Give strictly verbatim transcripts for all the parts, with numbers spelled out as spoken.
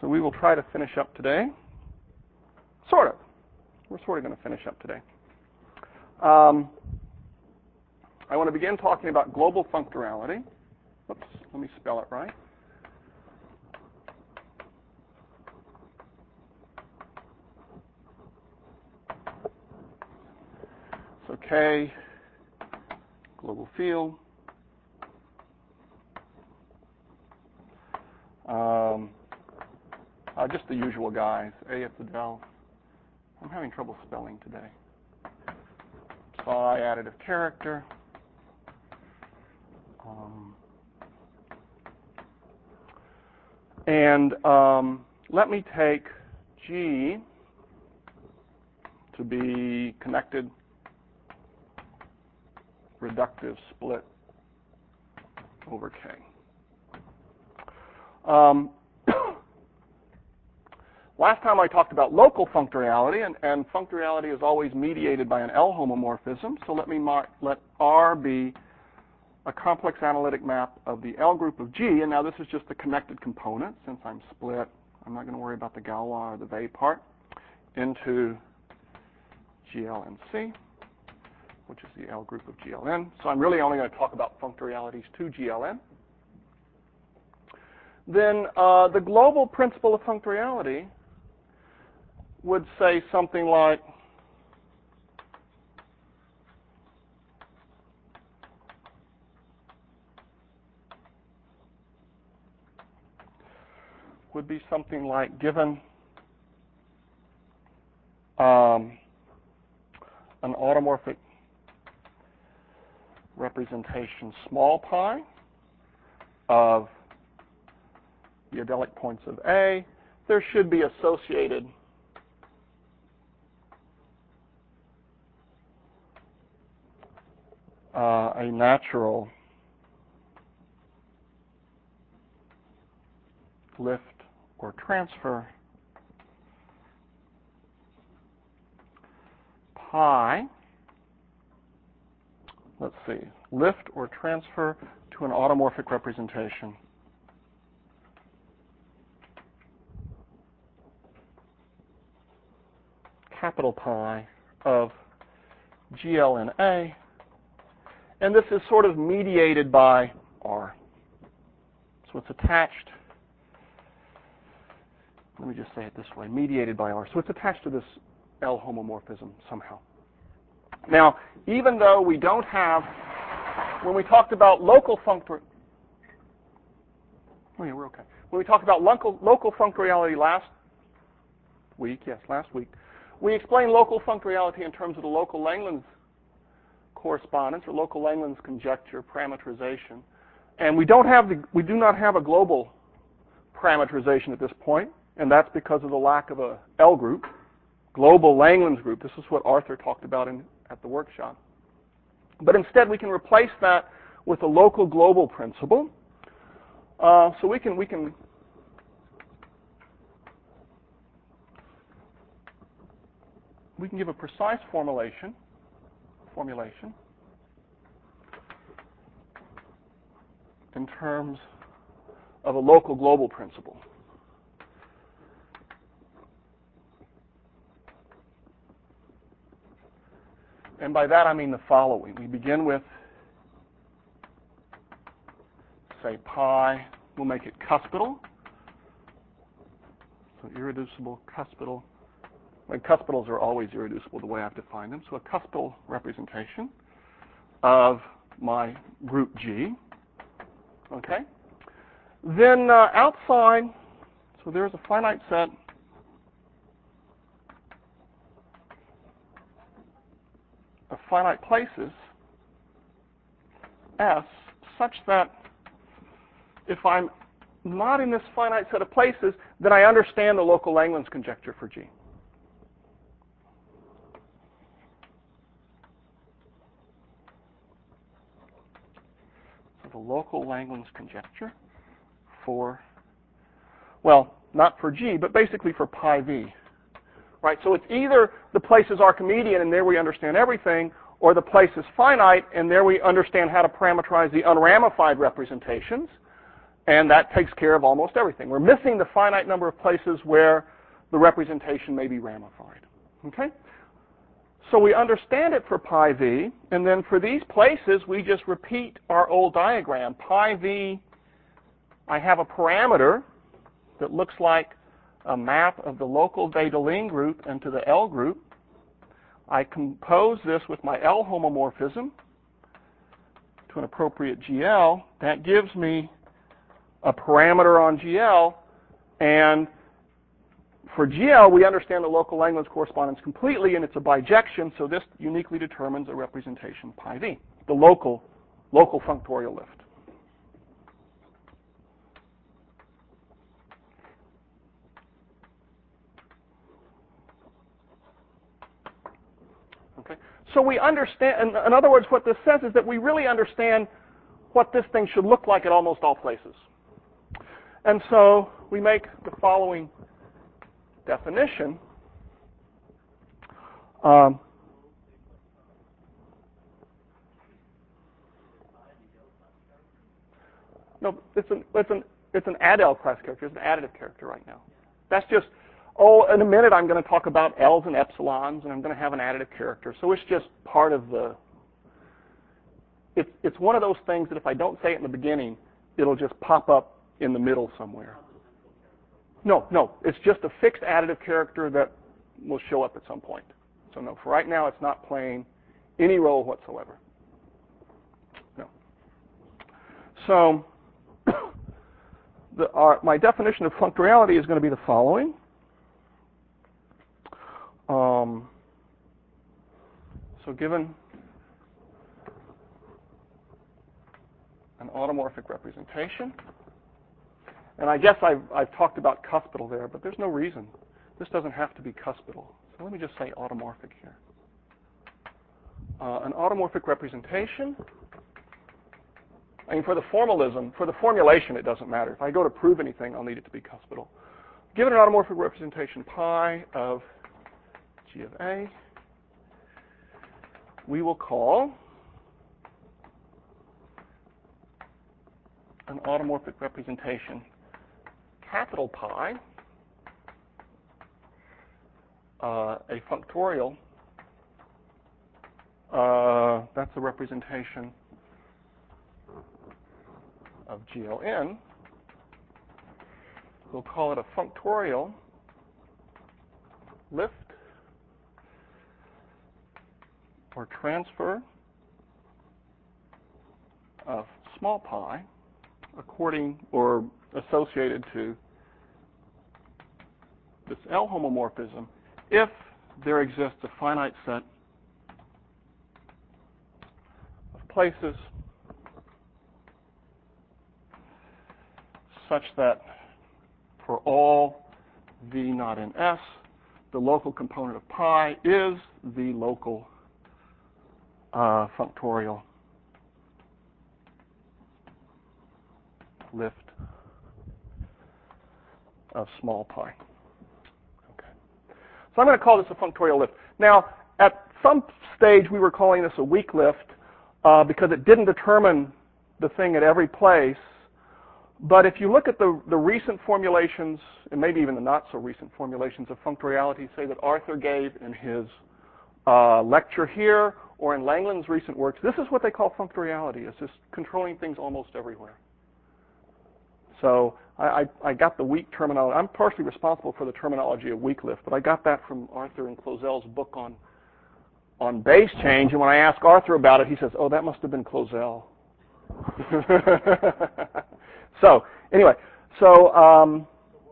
So we will try to finish up today. Sort of. We're sort of going to finish up today. Um, I want to begin talking about global functorality. Oops, let me spell it right. So K, global field. Um, uh, just the usual guys. A at the del. I'm having trouble spelling today. Psi, additive character. Um, and um, let me take G to be connected reductive split over K. Um, last time I talked about local functoriality, and, and functoriality is always mediated by an L homomorphism. So let me mark, let R be a complex analytic map of the L group of G, and now this is just the connected component. Since I'm split, I'm not going to worry about the Galois or the Weil part, into G L N C, which is the L group of G L N. So I'm really only going to talk about functorialities to G L N. Then uh, the global principle of functoriality would say something like would be something like given um, an automorphic representation small pi of the adelic points of A, there should be associated uh, a natural lift or transfer pi, let's see, lift or transfer to an automorphic representation capital pi of G L N A, and this is sort of mediated by R. So it's attached, let me just say it this way, mediated by R. So it's attached to this L homomorphism somehow. Now, even though we don't have, when we talked about local functor, oh yeah, we're okay. When we talked about local, local functoriality last week, yes, last week, we explained local functoriality in terms of the local Langlands correspondence or local Langlands conjecture parameterization, and we don't have the, we do not have a global parameterization at this point, and that's because of the lack of a L group, global Langlands group. This is what Arthur talked about in, at the workshop. But instead, we can replace that with a local global principle. Uh, so we can we can we can give a precise formulation formulation in terms of a local global principle. And by that I mean the following. We begin with, say, pi. We'll make it cuspidal. So irreducible cuspidal. And cuspidals are always irreducible the way I've defined them. So a cuspidal representation of my group G. Okay? Then uh, outside, so there's a finite set of finite places, S, such that if I'm not in this finite set of places, then I understand the local Langlands conjecture for G. So the local Langlands conjecture for, well, not for G, but basically for pi V. Right? So it's either the place is Archimedean and there we understand everything, or the place is finite and there we understand how to parameterize the unramified representations. And that takes care of almost everything. We're missing the finite number of places where the representation may be ramified. Okay? So we understand it for pi v, and then for these places, we just repeat our old diagram. Pi v, I have a parameter that looks like a map of the local Vedolin group into the L group. I compose this with my L homomorphism to an appropriate G L. That gives me a parameter on G L, and for G L, we understand the local Langlands correspondence completely, and it's a bijection, so this uniquely determines a representation pi v, the local, local functorial lift. Okay, so we understand, in, in other words, what this says is that we really understand what this thing should look like at almost all places. And so we make the following definition. Um, no, it's an it's an it's an add-L class character. It's an additive character right now. That's just, oh, in a minute I'm going to talk about L's and epsilons, and I'm going to have an additive character. So it's just part of the. It's it's one of those things that if I don't say it in the beginning, it'll just pop up in the middle somewhere. No, no, it's just a fixed additive character that will show up at some point. So no, for right now, it's not playing any role whatsoever. No. So the, our, my definition of functoriality is going to be the following. Um, so given an automorphic representation, and I guess I've, I've talked about cuspidal there, but there's no reason. This doesn't have to be cuspidal. So let me just say automorphic here. Uh, an automorphic representation. I mean, for the formalism, for the formulation, it doesn't matter. If I go to prove anything, I'll need it to be cuspidal. Given an automorphic representation pi of G of A, we will call an automorphic representation capital pi uh, a functorial. Uh, that's a representation of G L N. We'll call it a functorial lift or transfer of small pi according or associated to this L homomorphism if there exists a finite set of places such that for all v not in S, the local component of pi is the local uh, functorial lift of small pi. Okay. So I'm going to call this a functorial lift. Now, at some stage, we were calling this a weak lift uh, because it didn't determine the thing at every place. But if you look at the, the recent formulations, and maybe even the not-so-recent formulations of functoriality, say that Arthur gave in his uh, lecture here or in Langland's recent works, this is what they call functoriality. It's just controlling things almost everywhere. So I, I, I got the weak terminology. I'm partially responsible for the terminology of weak lift, but I got that from Arthur and Clozel's book on, on base change. And when I asked Arthur about it, he says, oh, that must have been Clozel. So anyway, so um,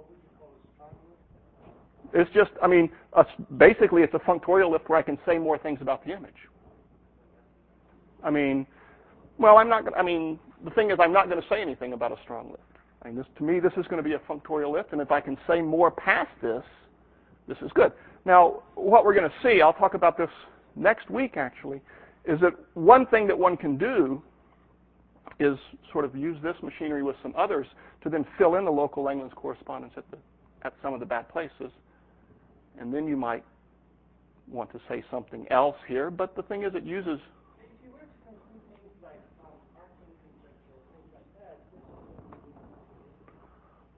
it's just, I mean, uh, basically it's a functorial lift where I can say more things about the image. I mean, well, I'm not going to, I mean, the thing is I'm not going to say anything about a strong lift. I mean, this, to me, this is going to be a functorial lift, and if I can say more past this, this is good. Now, what we're going to see, I'll talk about this next week actually, is that one thing that one can do is sort of use this machinery with some others to then fill in the local Langlands correspondence at, the, at some of the bad places. And then you might want to say something else here, but the thing is it uses... If you were to conclude things like um, arcane conjecture, things like that, this would be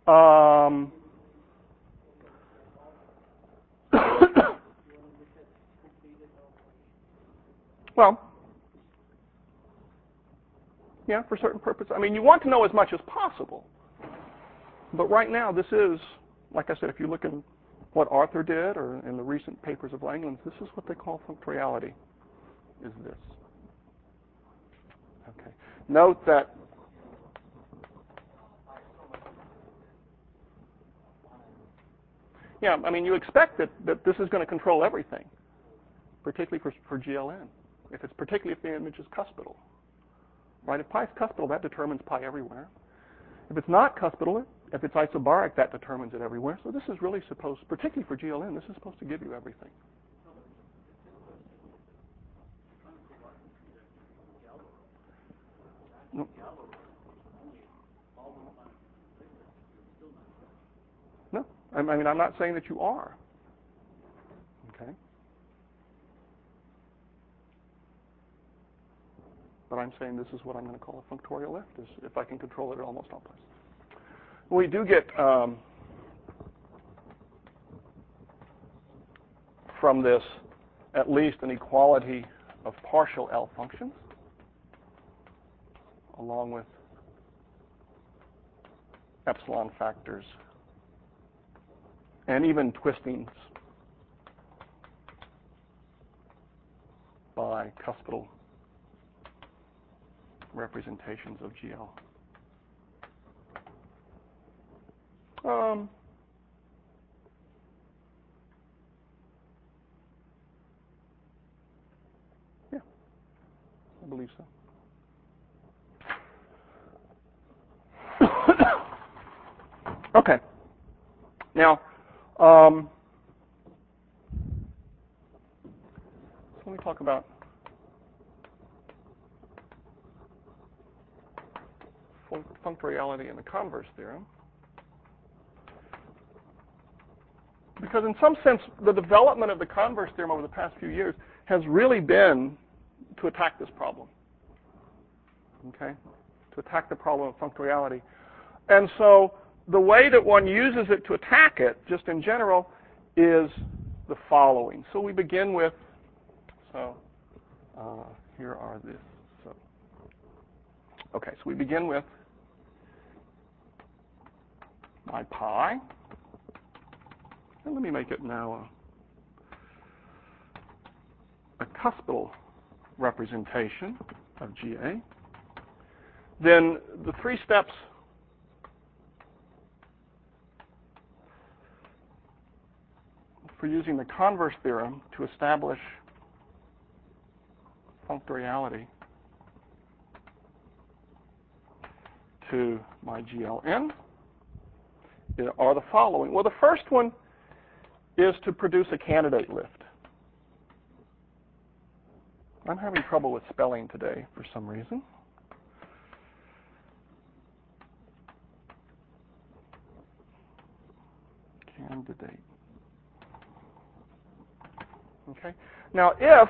Um, well, yeah, for certain purposes. I mean, you want to know as much as possible. But right now, this is, like I said, if you look at what Arthur did or in the recent papers of Langlands, this is what they call functoriality, is this. Okay. Note that yeah, I mean, you expect that, that this is going to control everything, particularly for, for G L N. If it's particularly if the image is cuspidal. Right? If pi is cuspidal, that determines pi everywhere. If it's not cuspidal, if it's isobaric, that determines it everywhere. So this is really supposed, particularly for G L N, this is supposed to give you everything. No. No. I mean, I'm not saying that you are. Okay. But I'm saying this is what I'm going to call a functorial lift, is if I can control it at almost all places. We do get um, from this at least an equality of partial L functions along with epsilon factors and even twistings by cuspidal representations of G L. Um, yeah, I believe so. Okay. Now, um, so let me talk about functoriality and the converse theorem. Because in some sense, the development of the converse theorem over the past few years has really been to attack this problem. Okay? To attack the problem of functoriality. And so the way that one uses it to attack it, just in general, is the following. So we begin with, so uh, here are this. So, okay, so we begin with my pi. And let me make it now a, a cuspidal representation of G A. Then the three steps for using the converse theorem to establish functoriality to my G L N are the following. Well, the first one is to produce a candidate lift. I'm having trouble with spelling today for some reason. Candidate. Okay. Now, if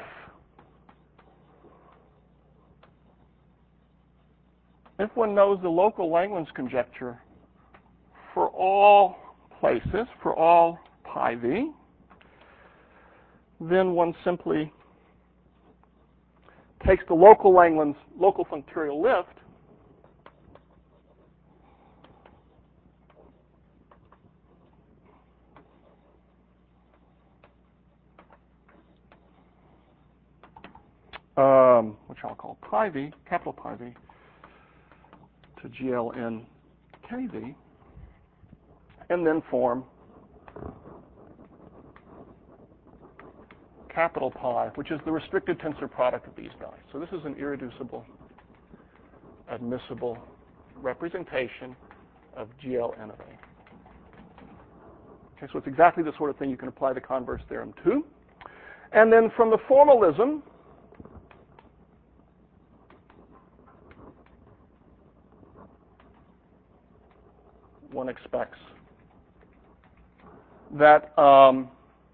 if one knows the local Langlands conjecture for all places, for all pi v, then one simply takes the local Langlands, local functorial lift, um, which I'll call pi v, capital pi v, to G L N K V, and then form capital pi, which is the restricted tensor product of these guys. So this is an irreducible, admissible representation of G L N of A. Okay, so it's exactly the sort of thing you can apply the converse theorem to. And then from the formalism, one expects that um,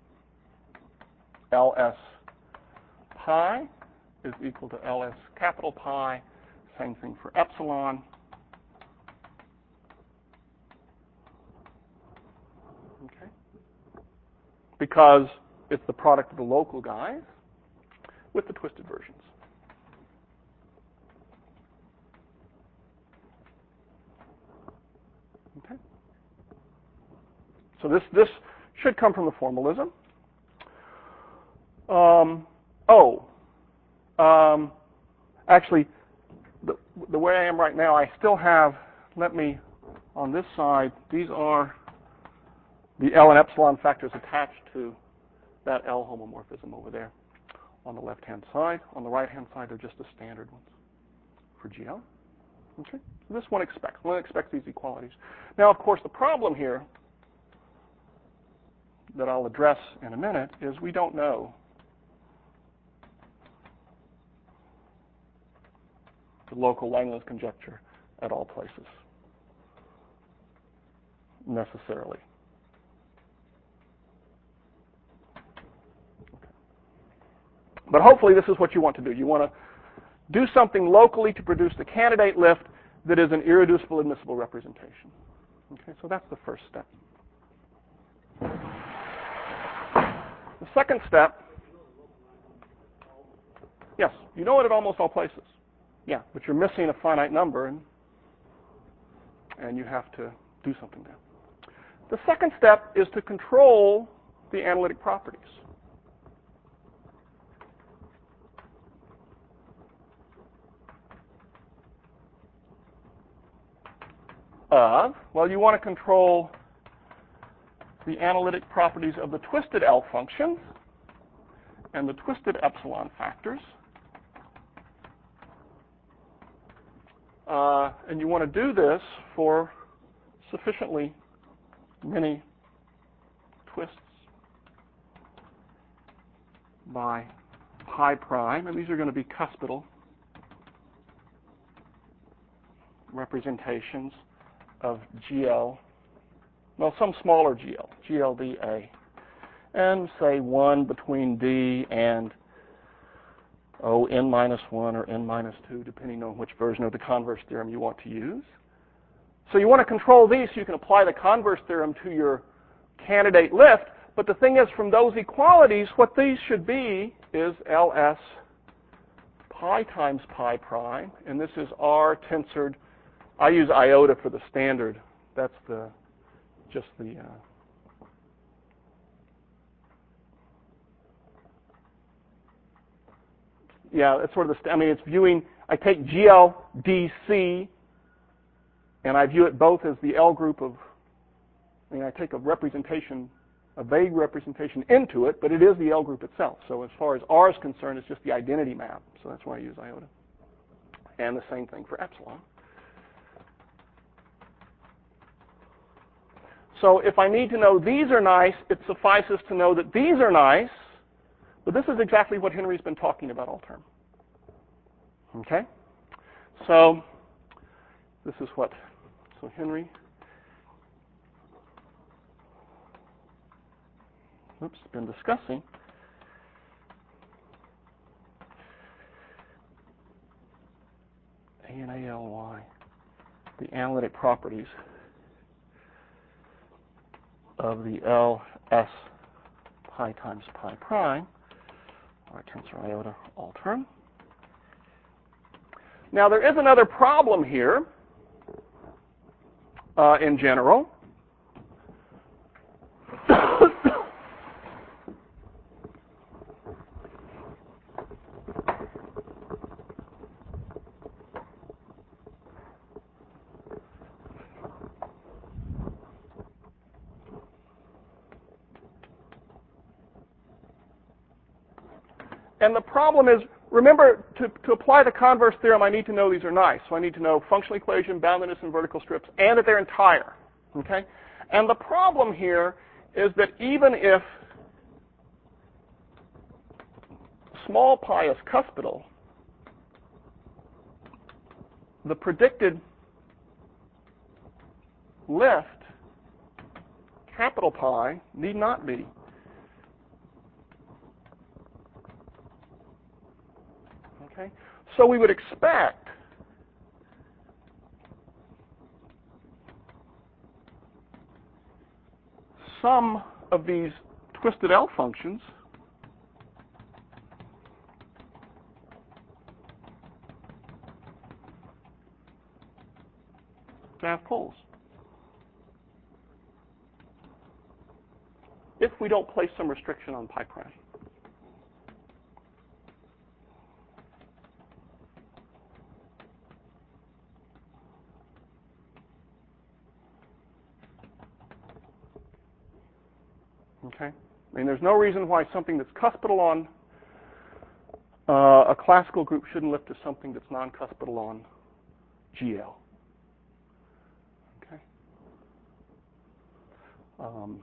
L S pi is equal to L S capital pi, same thing for epsilon, Okay? Because it's the product of the local guys with the twisted versions. Okay? So this, this should come from the formalism. Um, oh, um, actually, the, the way I am right now, I still have, let me, on this side, these are the L and epsilon factors attached to that L homomorphism over there on the left-hand side. On the right-hand side, they're just the standard ones for G L. Okay, so this one expects. One expects these equalities. Now, of course, the problem here that I'll address in a minute is we don't know the local Langlands conjecture at all places necessarily. Okay. But hopefully this is what you want to do. You want to do something locally to produce the candidate lift that is an irreducible admissible representation. Okay, so that's the first step. The second step, yes, you know it at almost all places. Yeah, but you're missing a finite number, and, and you have to do something there. The second step is to control the analytic properties. Of, well, you want to control the analytic properties of the twisted L functions and the twisted epsilon factors. Uh, and you want to do this for sufficiently many twists by pi prime, and these are going to be cuspidal representations of G L, well, some smaller G L, G L D A, and say one between D and oh, n minus one or n minus two, depending on which version of the converse theorem you want to use. So you want to control these so you can apply the converse theorem to your candidate lift. But the thing is, from those equalities, what these should be is L S pi times pi prime, and this is R tensored. I use iota for the standard. That's the just the uh, yeah, it's sort of the, I mean, it's viewing, I take G L D C, and I view it both as the L group of, I mean, I take a representation, a vague representation into it, but it is the L group itself. So as far as R is concerned, it's just the identity map. So that's why I use iota. And the same thing for epsilon. So if I need to know these are nice, it suffices to know that these are nice. But this is exactly what Henry's been talking about all term. Okay? So this is what, so Henry, oops, been discussing. A and A L Y, the analytic properties of the L S pi times pi prime, or tensor iota all term. Now there is another problem here uh, in general. And the problem is, remember, to, to apply the converse theorem, I need to know these are nice. So I need to know functional equation, boundedness, and vertical strips, and that they're entire. Okay? And the problem here is that even if small pi is cuspidal, the predicted lift, capital Pi, need not be. Okay? So we would expect sum of these twisted L functions to have poles. If we don't place some restriction on pi prime. Okay? I mean, there's no reason why something that's cuspidal on uh, a classical group shouldn't lift to something that's non-cuspidal on G L. Okay? Um,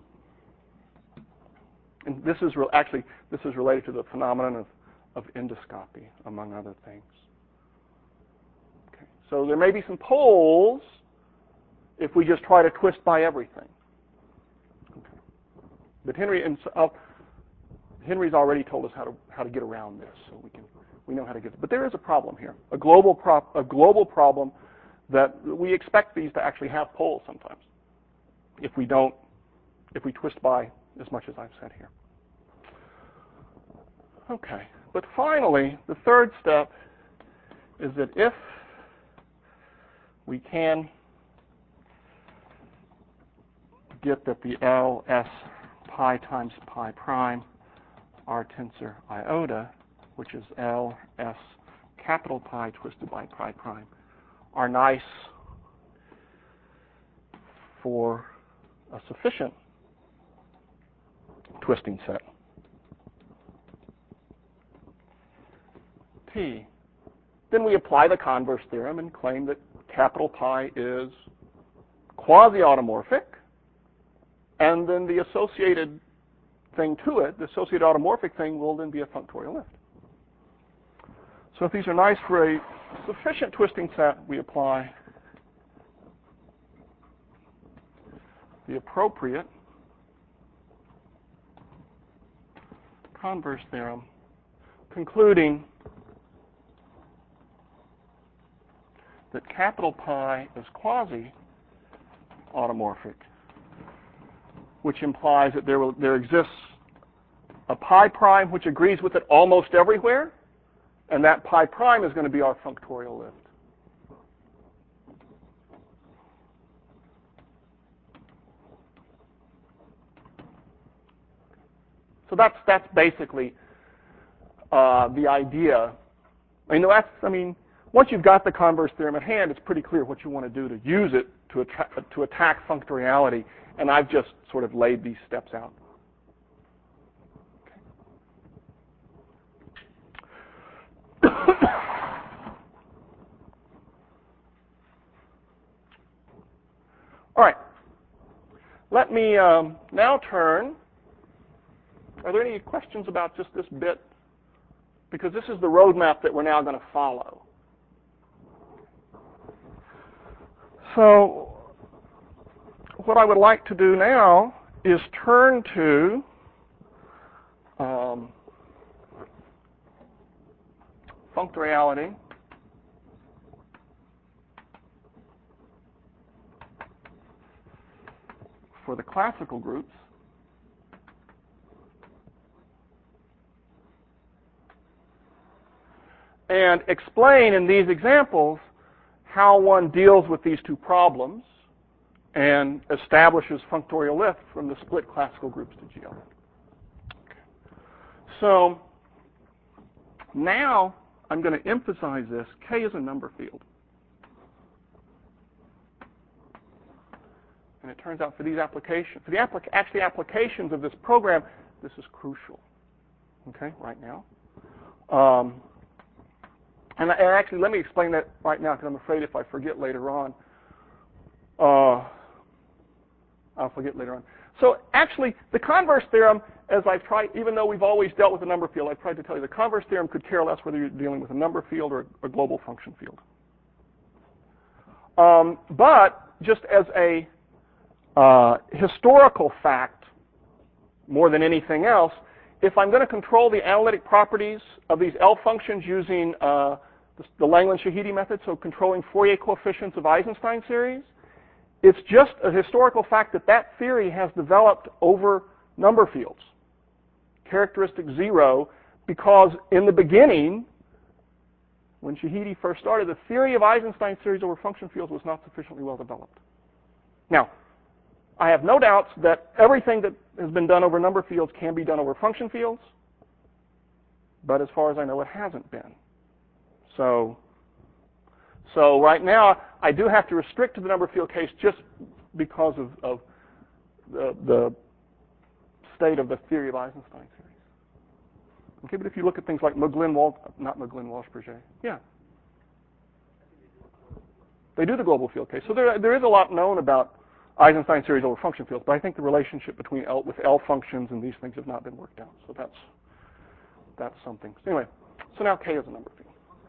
and this is re- actually this is related to the phenomenon of, of endoscopy, among other things. Okay? So there may be some poles if we just try to twist by everything. But Henry and uh, Henry's already told us how to how to get around this, so we can we know how to get it. But there is a problem here, a global prop, a global problem that we expect these to actually have poles sometimes. If we don't, if we twist by as much as I've said here. Okay, but finally, the third step is that if we can get that the L S pi times pi prime R tensor iota, which is L S capital pi twisted by pi prime, are nice for a sufficient twisting set T. Then we apply the converse theorem and claim that capital pi is quasi-automorphic, and then the associated thing to it, the associated automorphic thing, will then be a functorial lift. So if these are nice for a sufficient twisting set, we apply the appropriate converse theorem, concluding that capital pi is quasi-automorphic, which implies that there will, there exists a pi prime which agrees with it almost everywhere, and that pi prime is going to be our functorial lift. So that's that's basically uh, the idea. I mean, that's I mean, once you've got the converse theorem at hand, it's pretty clear what you want to do to use it to attra- to attack functoriality. And I've just sort of laid these steps out. Okay. All right. Let me um, now turn. Are there any questions about just this bit? Because this is the roadmap that we're now going to follow. So what I would like to do now is turn to um, functoriality for the classical groups. And explain in these examples how one deals with these two problems and establishes functorial lift from the split classical groups to G L. Okay. So now I'm going to emphasize this. K is a number field. And it turns out for these applications, for the applic- actually applications of this program, this is crucial. Okay, right now. Um, and, and actually, let me explain that right now, because I'm afraid if I forget later on, uh, I'll forget later on. So actually, the converse theorem, as I've tried, even though we've always dealt with a number field, I've tried to tell you the converse theorem could care less whether you're dealing with a number field or a global function field. Um, but just as a uh, historical fact, more than anything else, if I'm going to control the analytic properties of these L functions using uh, the, the Langland-Shahidi method, so controlling Fourier coefficients of Eisenstein series, it's just a historical fact that that theory has developed over number fields, characteristic zero, because in the beginning, when Shahidi first started, the theory of Eisenstein series over function fields was not sufficiently well developed. Now, I have no doubts that everything that has been done over number fields can be done over function fields, but as far as I know, it hasn't been. So, so right now, I do have to restrict to the number field case just because of, of the, the state of the theory of Eisenstein series. Okay, but if you look at things like Moglin, Wal not Moglin, Walsh, Bourget, yeah, they do the global field case. So there, there is a lot known about Eisenstein series over function fields, but I think the relationship between L with L functions and these things have not been worked out. So that's that's something. So anyway, so now K is a number field.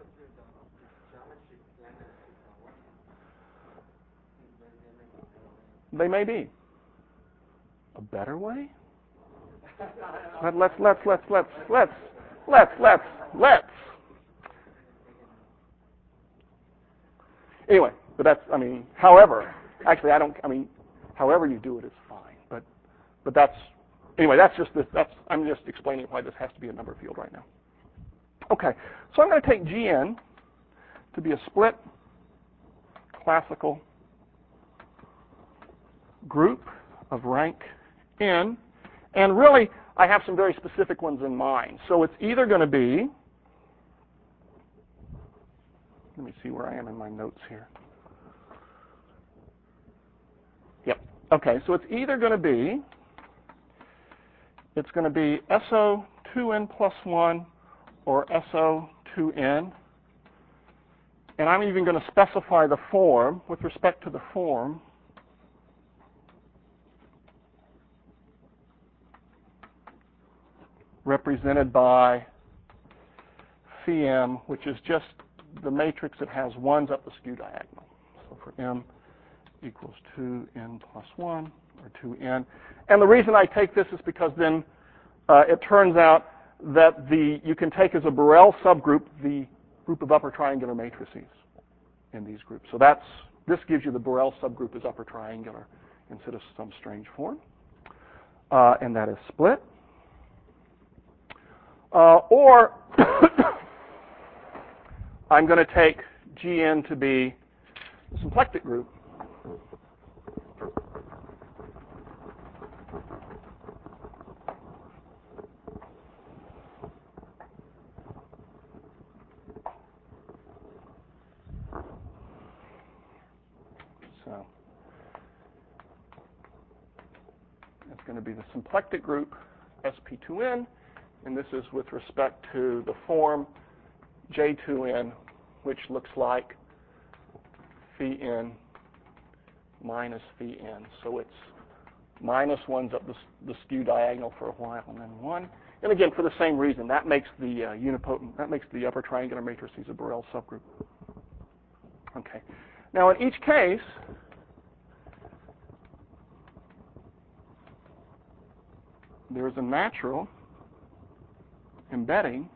They may be. A better way? Let, let's let's let's let's let's let's let's let's. Anyway, but that's I mean, however, actually I don't I mean, however you do it is fine. But but that's anyway, that's just this that's I'm just explaining why this has to be a number field right now. Okay, so I'm going to take G N to be a split classical group of rank n, and really I have some very specific ones in mind. So it's either going to be, let me see where I am in my notes here. Yep. Okay, so it's either going to be, it's going to be S O two n plus one or S O two n. And I'm even going to specify the form with respect to the form. Represented by phi m, which is just the matrix that has ones up the skew diagonal. So for m equals two n plus one, or two n. And the reason I take this is because then uh, it turns out that the you can take as a Borel subgroup the group of upper triangular matrices in these groups. So that's this gives you the Borel subgroup as upper triangular instead of some strange form. Uh, and that is split. Uh, or I'm going to take G N to be a symplectic group. So it's going to be the symplectic group S P two n. And this is with respect to the form J two n, which looks like phi n minus phi n. So it's minus ones up the, the skew diagonal for a while, and then one. And again, for the same reason, that makes the uh, unipotent, that makes the upper triangular matrices a Borel subgroup. Okay. Now, in each case, there is a natural embedding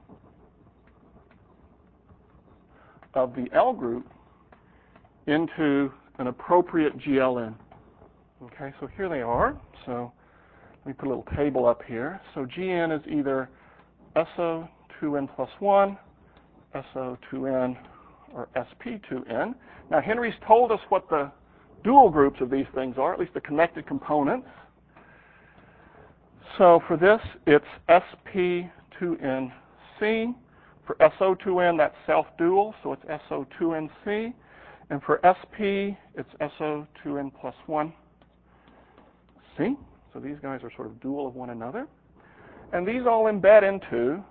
of the L group into an appropriate G L N. Okay, so here they are. So let me put a little table up here. So G N is either S O two n plus one, S O two n, or S P two n. Now Henry's told us what the dual groups of these things are, at least the connected components. So for this, it's S P two n C. For S O two n, that's self-dual, so it's S O two n C. And for S P, it's S O two n plus one C. So these guys are sort of dual of one another. And these all embed into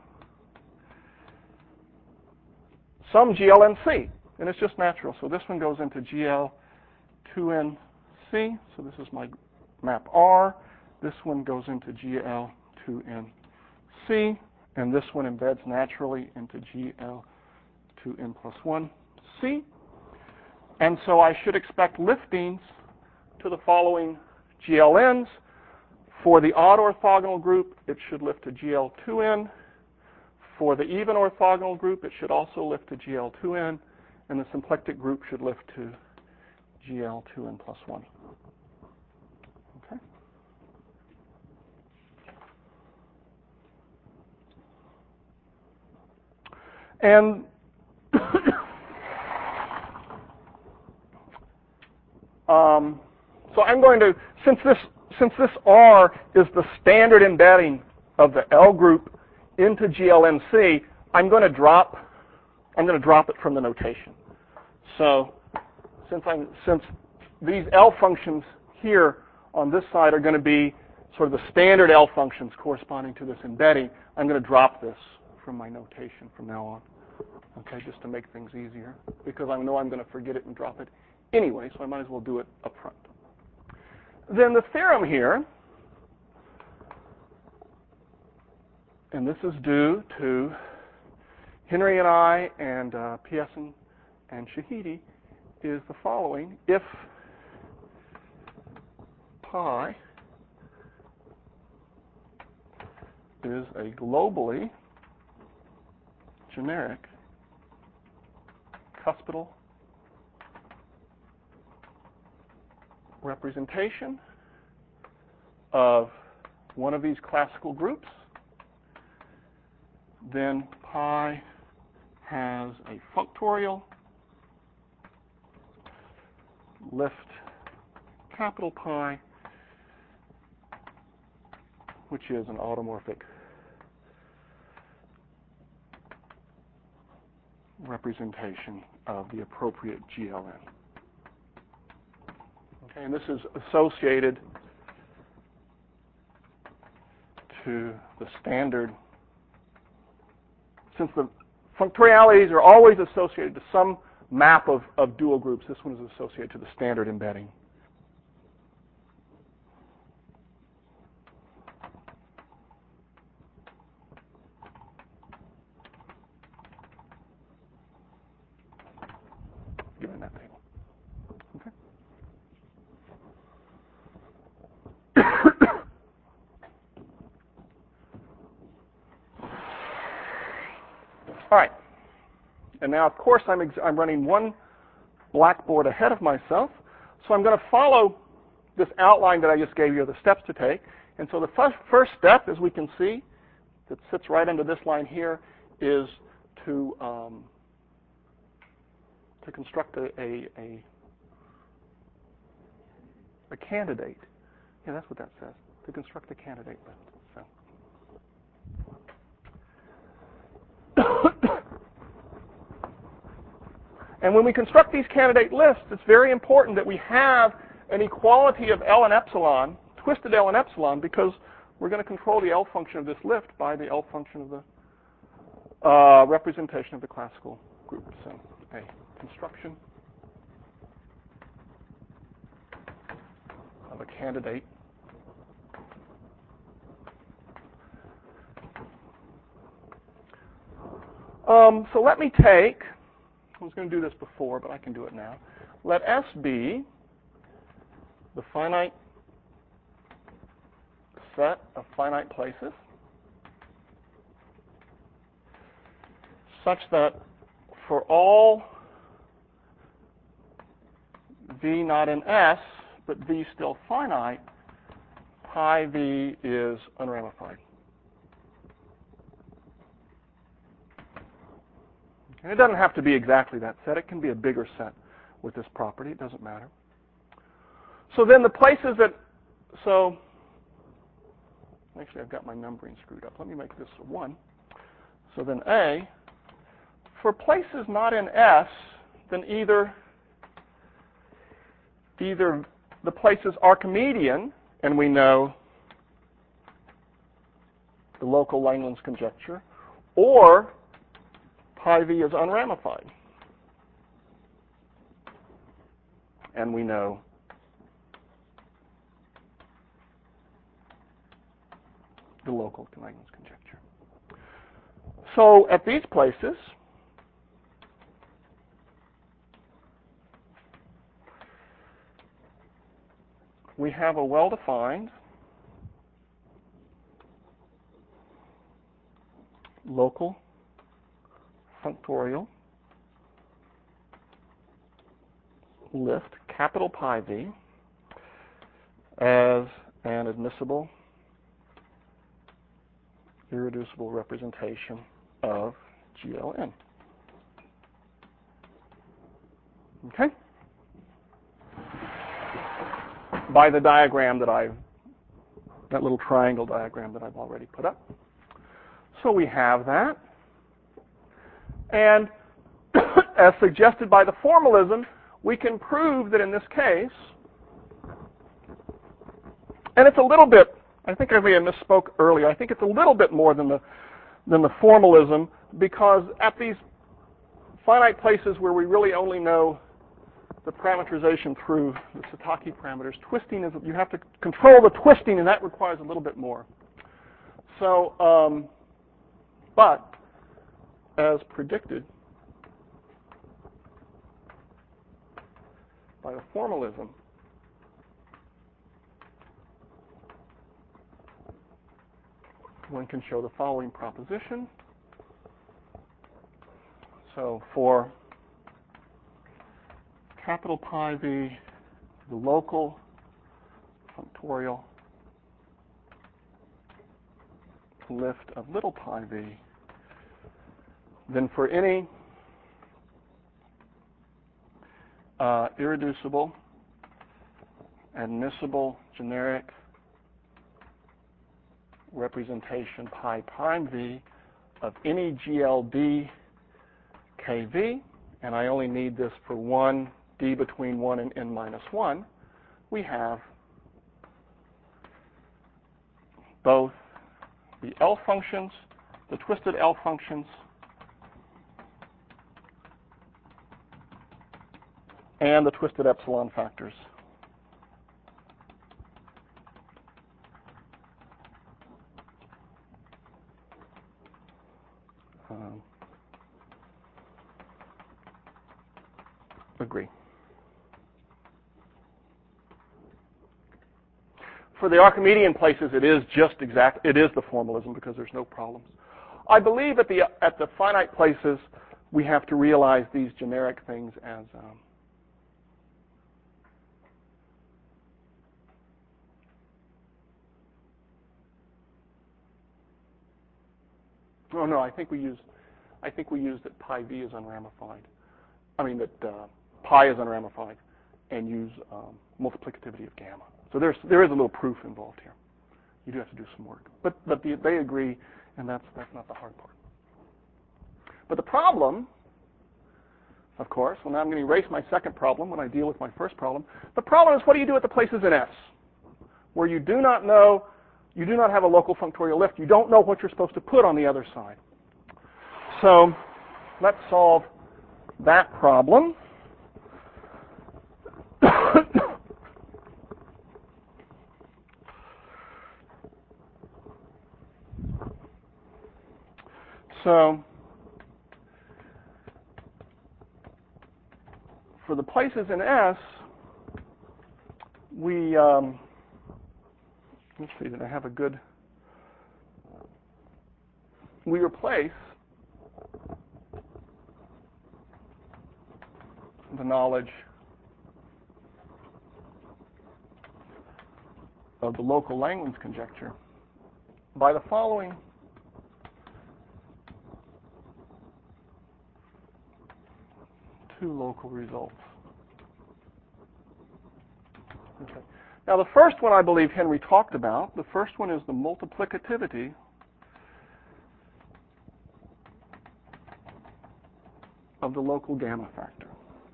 some G L N C. And it's just natural. So this one goes into G L two n C. So this is my map R. This one goes into G L two n C. And this one embeds naturally into G L two n plus one C. And so I should expect liftings to the following G L Ns. For the odd orthogonal group, it should lift to G L two n. For the even orthogonal group, it should also lift to G L two n. And the symplectic group should lift to G L two n plus one. Okay. And um, so I'm going to, since this since this R is the standard embedding of the L group into G L M C, I'm going to drop I'm going to drop it from the notation. So since I'm since these L functions here on this side are going to be sort of the standard L functions corresponding to this embedding, I'm going to drop this from my notation from now on. Okay, just to make things easier, because I know I'm going to forget it and drop it anyway, so I might as well do it up front. Then the theorem here, and this is due to Henry and I and uh, Pearson and Shahidi, is the following. If pi is a globally generic cuspidal representation of one of these classical groups, then pi has a functorial lift capital pi, which is an automorphic representation of the appropriate G L N. Okay, and this is associated to the standard. Since the functorialities are always associated to some map of, of dual groups, this one is associated to the standard embedding. Given that table. Okay. All right. And now, of course, I'm, ex I'm running one blackboard ahead of myself. So I'm going to follow this outline that I just gave you, the steps to take. And so the first, first step, as we can see, that sits right under this line here, is to, um, to construct a, a, a, a candidate. Yeah, that's what that says, to construct a candidate list. So. And when we construct these candidate lists, it's very important that we have an equality of L and epsilon, twisted L and epsilon, because we're going to control the L function of this lift by the L function of the uh, representation of the classical group. So a construction of a candidate Um, so let me take, I was going to do this before, but I can do it now. Let S be the finite set of finite places such that for all V not in S, but V still finite, pi V is unramified. And it doesn't have to be exactly that set. It can be a bigger set with this property. It doesn't matter. So then the places that, so actually I've got my numbering screwed up. Let me make this a one. So then A, for places not in S, then either, either the place is Archimedean, and we know the local Langlands conjecture, or pi V is unramified. And we know the local Langlands conjecture. So at these places, we have a well-defined local functorial lift capital pi V as an admissible, irreducible representation of G L N. Okay? By the diagram that I've, that little triangle diagram that I've already put up. So we have that. And as suggested by the formalism, we can prove that in this case, and it's a little bit, I think I may have misspoke earlier, I think it's a little bit more than the, than the formalism, because at these finite places where we really only know the parameterization through the Satake parameters, twisting is, you have to control the twisting, and that requires a little bit more. So, um, but as predicted by the formalism, one can show the following proposition. So for capital pi V, the local functorial lift of little pi V, then for any uh, irreducible, admissible, generic representation pi prime V of any G L D K V, and I only need this for one D between one and n minus one, we have both the L functions, the twisted L functions, and the twisted epsilon factors. Um, agree. For the Archimedean places, it is just exact. It is the formalism because there's no problems. I believe at the at the finite places, we have to realize these generic things as um, oh no, I think we use I think we use that pi v is unramified. I mean that uh, pi is unramified, and use um, multiplicativity of gamma. So there's there is a little proof involved here. You do have to do some work, but but the, they agree, and that's that's not the hard part. But the problem, of course, well now I'm going to erase my second problem when I deal with my first problem. The problem is, what do you do at the places in S where you do not know, you do not have a local functorial lift. You don't know what you're supposed to put on the other side. So let's solve that problem. So for the places in S, we, um, let's see, did I have a good, we replace the knowledge of the local Langlands conjecture by the following two local results. Okay. Now the first one I believe Henry talked about. The first one is the multiplicativity of the local gamma factor.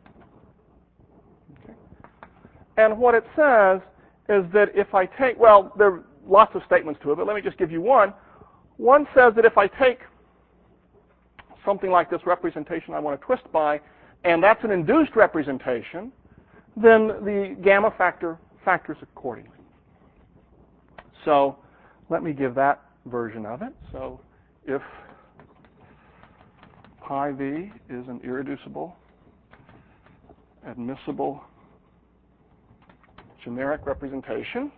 Okay. And what it says is that if I take, well, there are lots of statements to it, but let me just give you one. One says that if I take something like this representation I want to twist by, and that's an induced representation, then the gamma factor factors accordingly. So let me give that version of it. So if pi v is an irreducible, admissible, generic representation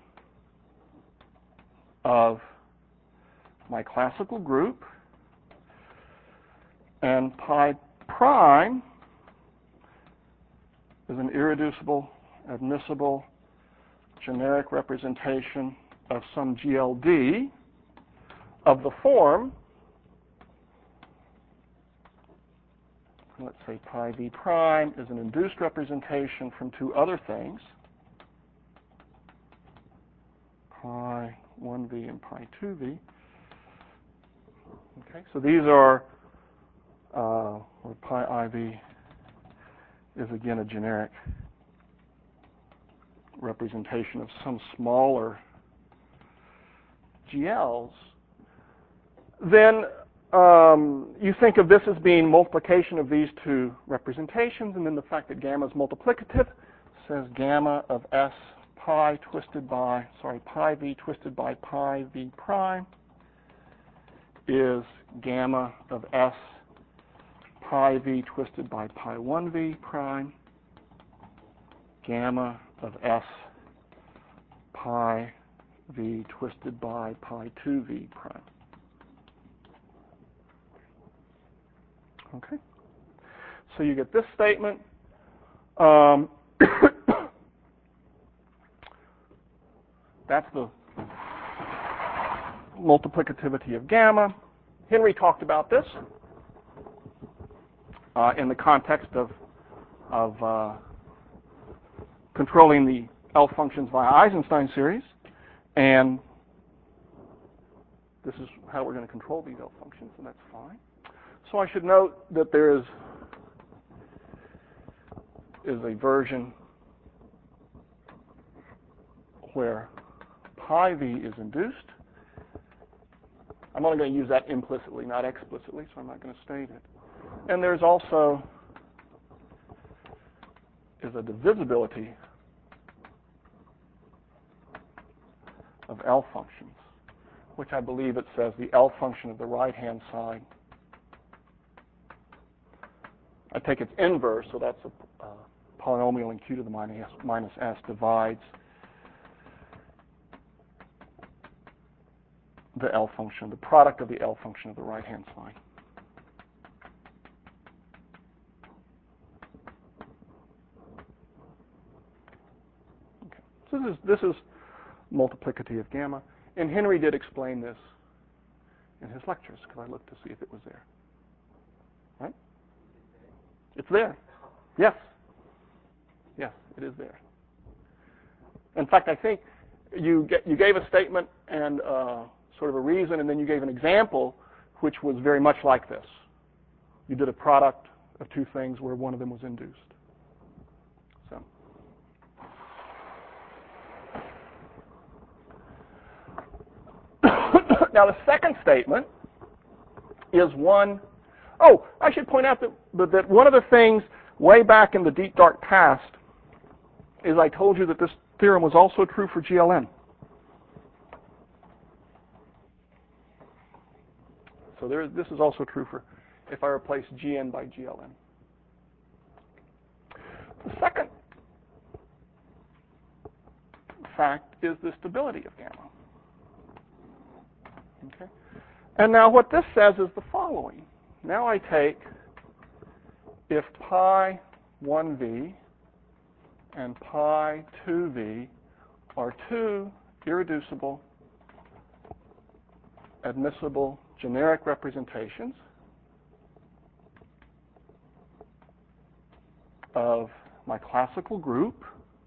of my classical group, and pi prime is an irreducible, admissible generic representation of some G L D of the form, let's say pi v prime is an induced representation from two other things, pi one v and pi two v. Okay, so these are, uh, or pi iv is again a generic representation of some smaller G Ls. Then um, you think of this as being multiplication of these two representations, and then the fact that gamma is multiplicative says gamma of S pi twisted by, sorry, pi v twisted by pi v prime is gamma of S pi v twisted by pi one v prime, gamma of S pi v twisted by pi two v prime. Okay, so you get this statement. Um, that's the multiplicativity of gamma. Henry talked about this uh, in the context of, of uh, controlling the L functions via Eisenstein series, and this is how we're going to control these L functions, and that's fine. So I should note that there is, is a version where pi v is induced. I'm only going to use that implicitly, not explicitly, so I'm not going to state it. And there's also is a divisibility of L functions, which I believe it says the L function of the right-hand side. I take its inverse, so that's a uh, polynomial in q to the minus, minus s divides the L function, the product of the L function of the right-hand side. Okay. So this is, this is multiplicity of gamma, and Henry did explain this in his lectures because I looked to see if it was there. Right? It's there. Yes. Yes, it is there. In fact, I think you get, you gave a statement and uh, sort of a reason, and then you gave an example which was very much like this. You did a product of two things where one of them was induced. So. Now the second statement is one. Oh, I should point out that, that one of the things way back in the deep dark past is I told you that this theorem was also true for G L N. So there, this is also true for if I replace G N by G L N. The second fact is the stability of gamma. Okay. And now what this says is the following. Now I take if pi one v and pi two v are two irreducible, admissible generic representations of my classical group,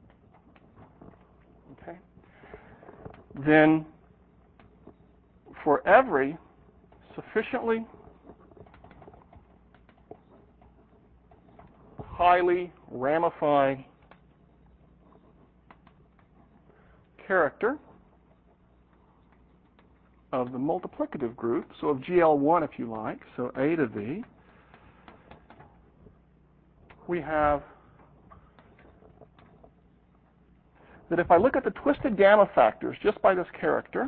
okay, then for every sufficiently highly ramified character of the multiplicative group, so of G L one if you like, so A to V, we have that if I look at the twisted gamma factors just by this character,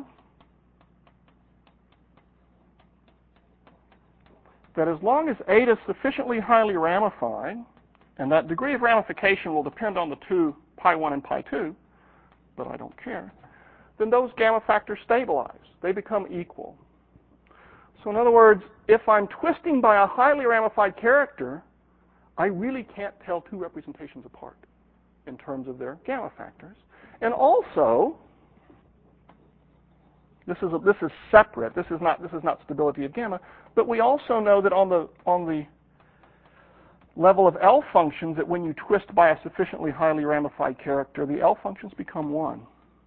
that as long as eta is sufficiently highly ramified, and that degree of ramification will depend on the two pi one and pi two, but I don't care, then those gamma factors stabilize. They become equal. So in other words, if I'm twisting by a highly ramified character, I really can't tell two representations apart. in terms of their gamma factors. And also, this is a, this is separate. This is not this is not stability of gamma. But we also know that on the on the level of L functions, that when you twist by a sufficiently highly ramified character, the L functions become one.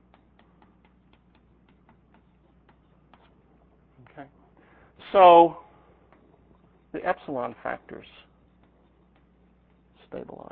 Okay. So the epsilon factors stabilize.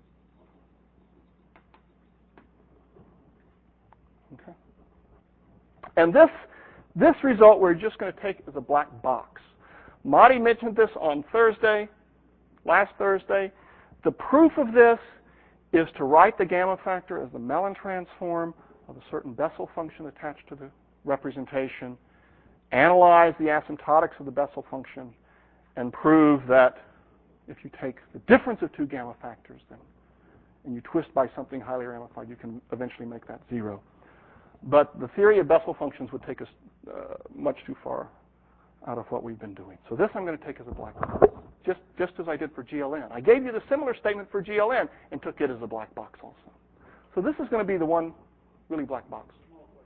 Okay. And this this result we're just going to take as a black box. Matti mentioned this on Thursday, last Thursday. The proof of this is to write the gamma factor as the Mellin transform of a certain Bessel function attached to the representation, analyze the asymptotics of the Bessel function, and prove that if you take the difference of two gamma factors then, and you twist by something highly ramified, you can eventually make that zero. But the theory of Bessel functions would take us uh, much too far out of what we've been doing. So this I'm going to take as a black box, just, just as I did for G L N. I gave you the similar statement for G L N and took it as a black box also. So this is going to be the one really black box.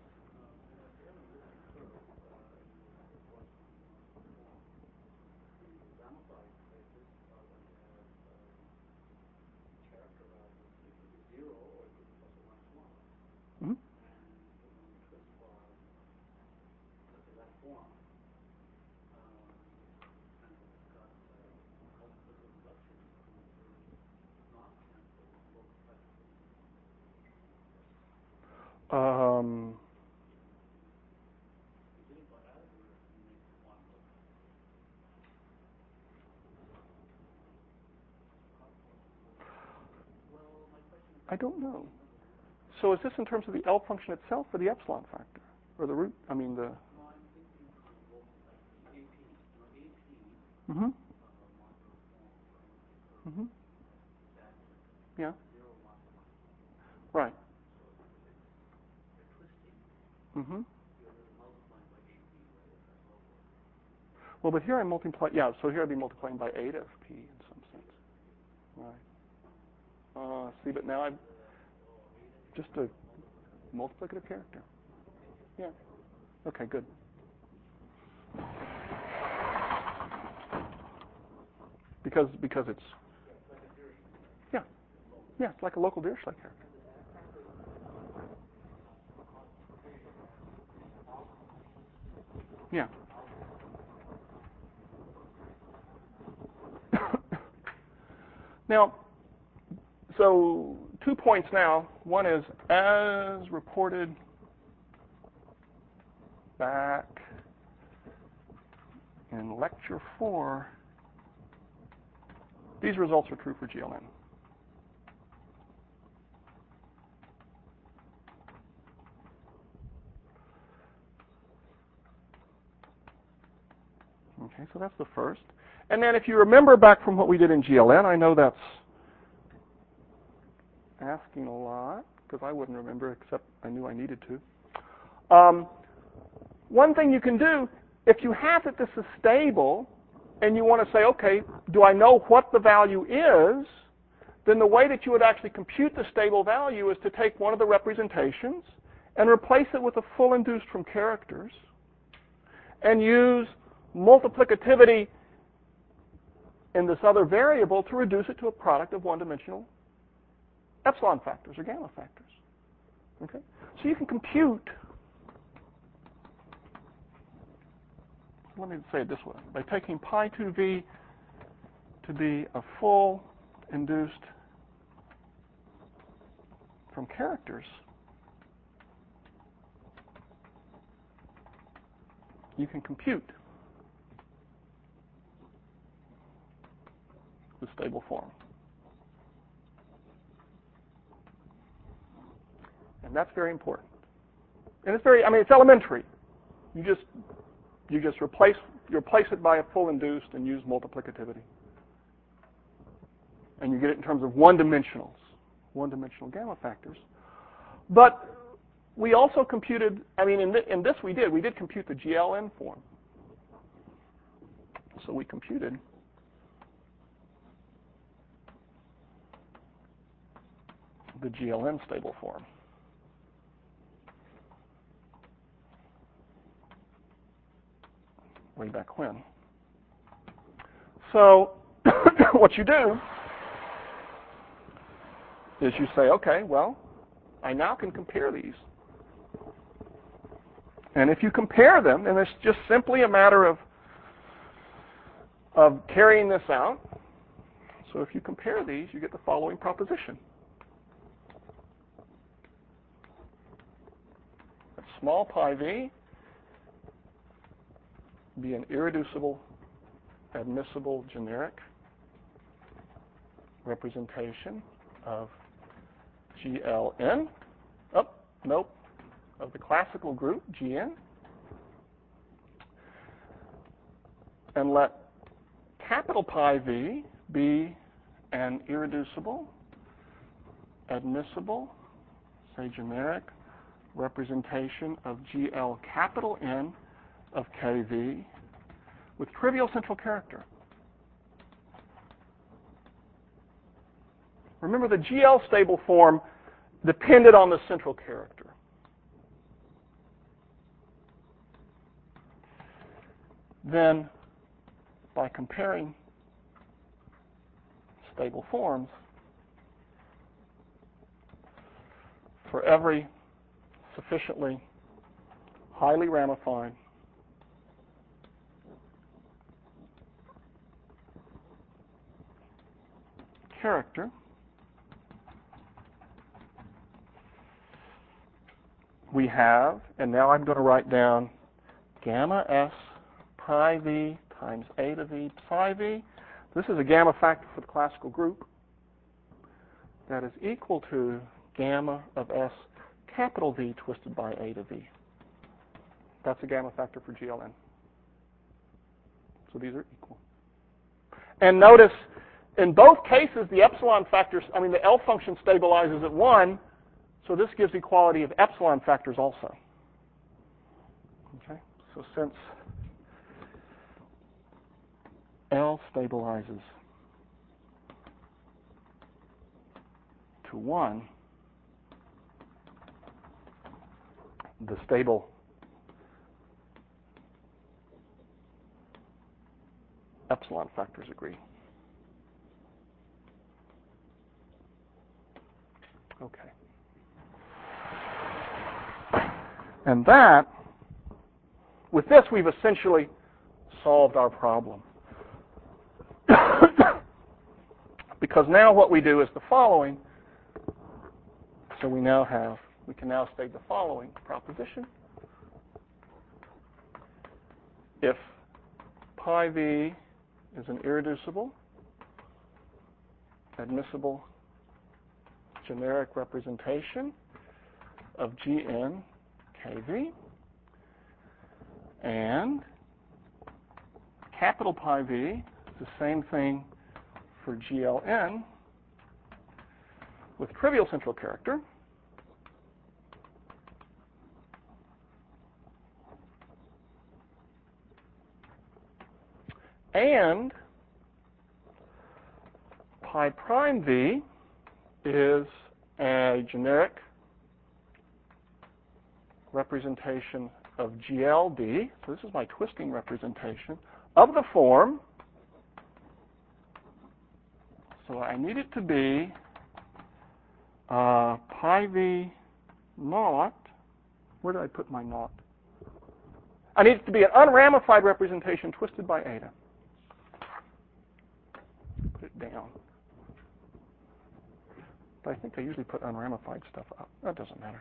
Mm-hmm. Um, I don't know. So is this in terms of the L function itself or the epsilon factor? Or the root, I mean the... Mm-hmm. Mm-hmm. Yeah. Right. Mm-hmm. Well, but here I multiply, yeah, so here I'd be multiplying by eight F P in some sense. Right. Uh, see, but now I've just a multiplicative character. Yeah. Okay, good. Because because it's, yeah, yeah, it's like a local Dirichlet character. Yeah. Now, so two points now. One is, as reported back in lecture four, these results are true for G L N. Okay, so that's the first. And then if you remember back from what we did in G L N, I know that's asking a lot, because I wouldn't remember, except I knew I needed to. Um, one thing you can do, if you have that this is stable, and you want to say, okay, do I know what the value is, then the way that you would actually compute the stable value is to take one of the representations and replace it with a full induced from characters, and use multiplicativity in this other variable to reduce it to a product of one-dimensional epsilon factors or gamma factors. Okay? So you can compute, let me say it this way, by taking pi two v to be a full induced from characters, you can compute the stable form. And that's very important. And it's very, I mean, it's elementary. You just you just replace you replace it by a full induced and use multiplicativity. And you get it in terms of one-dimensionals, one-dimensional gamma factors. But we also computed, I mean, in, th in this we did, we did compute the G L N form. So we computed the G L N stable form. Way back when. So what you do is you say, okay, well, I now can compare these. And if you compare them, then it's just simply a matter of, of carrying this out. So if you compare these, you get the following proposition. That small pi v be an irreducible, admissible, generic representation of G L N. Oh, nope. Of the classical group, G N. And let capital pi v be an irreducible, admissible, say generic, representation of G L capital N of K V with trivial central character. Remember, the G L stable form depended on the central character. Then, by comparing stable forms, for every sufficiently highly ramified character, we have, and now I'm going to write down gamma S pi v times eta v psi v. This is a gamma factor for the classical group that is equal to gamma of S capital V twisted by eta v. That's a gamma factor for G L N. So these are equal. And notice, in both cases, the epsilon factors, I mean, the L function stabilizes at one, so this gives equality of epsilon factors also. Okay? So since L stabilizes to one, the stable epsilon factors agree. Okay. And that, with this, we've essentially solved our problem. Because now what we do is the following. So we now have, we can now state the following proposition. If pi v is an irreducible, admissible, generic representation of G N K V, and capital pi v is the same thing for G L N with trivial central character, and pi prime v is a generic representation of G L D, so this is my twisting representation, of the form, so I need it to be uh, pi v naught. Where did I put my naught? I need it to be an unramified representation twisted by eta. Put it down. But I think I usually put unramified stuff up. That doesn't matter.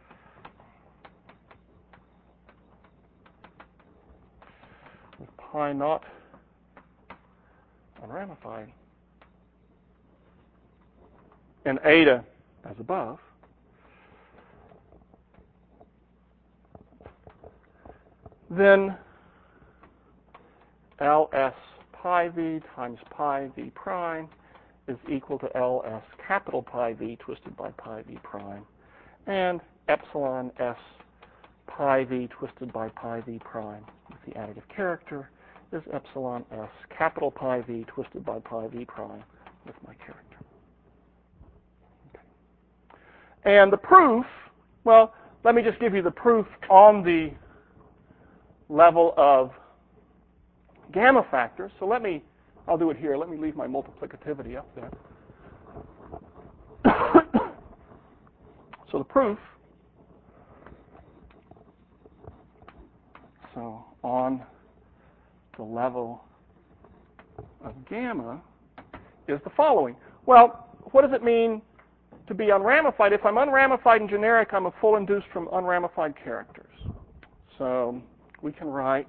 With pi naught unramified and eta as above, then Ls pi v times pi v prime is equal to Ls capital pi v twisted by pi v prime, and epsilon s pi v twisted by pi v prime with the additive character is epsilon s capital pi v twisted by pi v prime with my character. Okay. And the proof, well, let me just give you the proof on the level of gamma factors. So let me, I'll do it here. Let me leave my multiplicativity up there. So the proof, so on the level of gamma is the following. Well, what does it mean to be unramified? If I'm unramified and generic, I'm a full induced from unramified characters. So we can write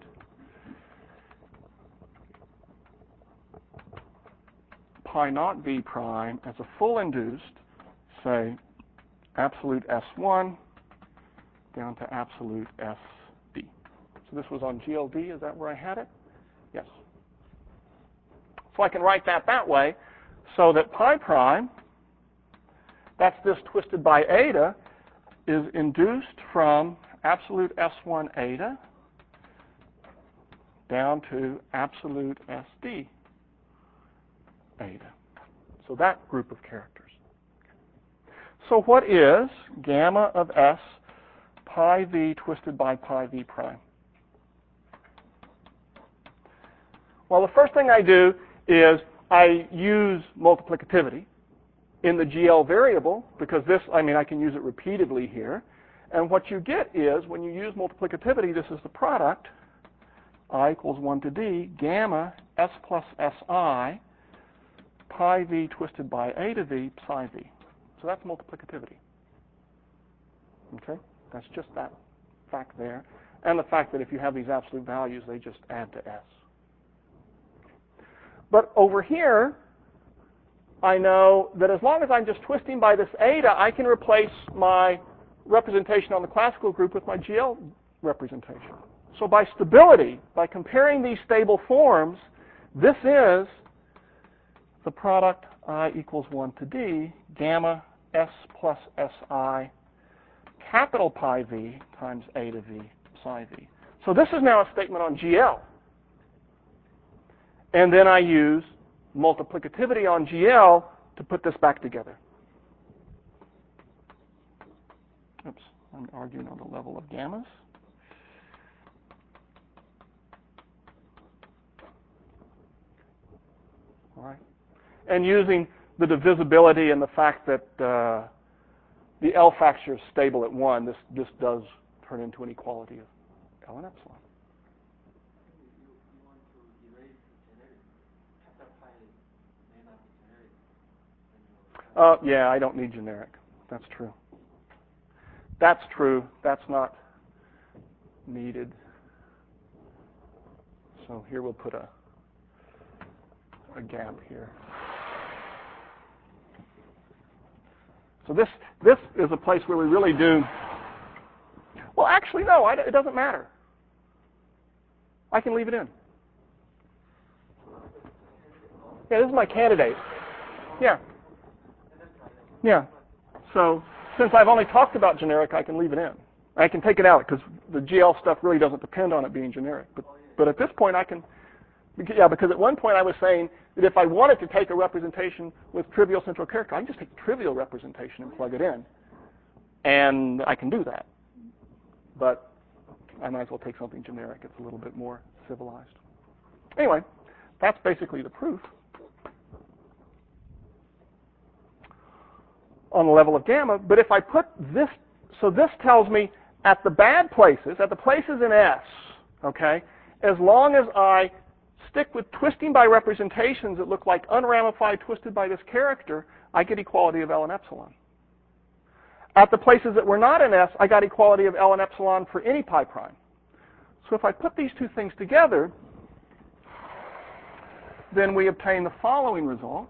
pi naught v prime as a full induced, say, absolute S one down to absolute S D. So this was on G L D. Is that where I had it? Yes. So I can write that that way, so that pi prime, that's this twisted by eta, is induced from absolute S one eta down to absolute S D eta. So that group of characters. So what is gamma of S pi v twisted by pi v prime? Well, the first thing I do is I use multiplicativity in the G L variable, because this, I mean, I can use it repeatedly here. And what you get is, when you use multiplicativity, this is the product, I equals one to D, gamma S plus Si, pi v twisted by eta v psi v. So that's multiplicativity. Okay? That's just that fact there. And the fact that if you have these absolute values, they just add to S. But over here, I know that as long as I'm just twisting by this eta, I can replace my representation on the classical group with my G L representation. So by stability, by comparing these stable forms, this is the product I equals one to D, gamma S plus Si, capital pi V times eta V psi V. So this is now a statement on G L. And then I use multiplicativity on G L to put this back together. Oops, I'm arguing on the level of gammas. All right. And using the divisibility and the fact that uh, the L factor is stable at one, this, this does turn into an equality of L and epsilon. Uh, yeah, I don't need generic. That's true. That's true. That's not needed. So here we'll put a, a gap here. So this, this is a place where we really do, well, actually, no, I, it doesn't matter. I can leave it in. Yeah, this is my candidate. Yeah. Yeah. So since I've only talked about generic, I can leave it in. I can take it out because the G L stuff really doesn't depend on it being generic. But, but at this point, I can, yeah, because at one point I was saying that if I wanted to take a representation with trivial central character, I can just take trivial representation and plug it in. And I can do that. But I might as well take something generic. It's a little bit more civilized. Anyway, that's basically the proof on the level of gamma. But if I put this, so this tells me at the bad places, at the places in S, okay, as long as I stick with twisting by representations that look like unramified twisted by this character, I get equality of L and epsilon. At the places that were not in S, I got equality of L and epsilon for any pi prime. So if I put these two things together, then we obtain the following result.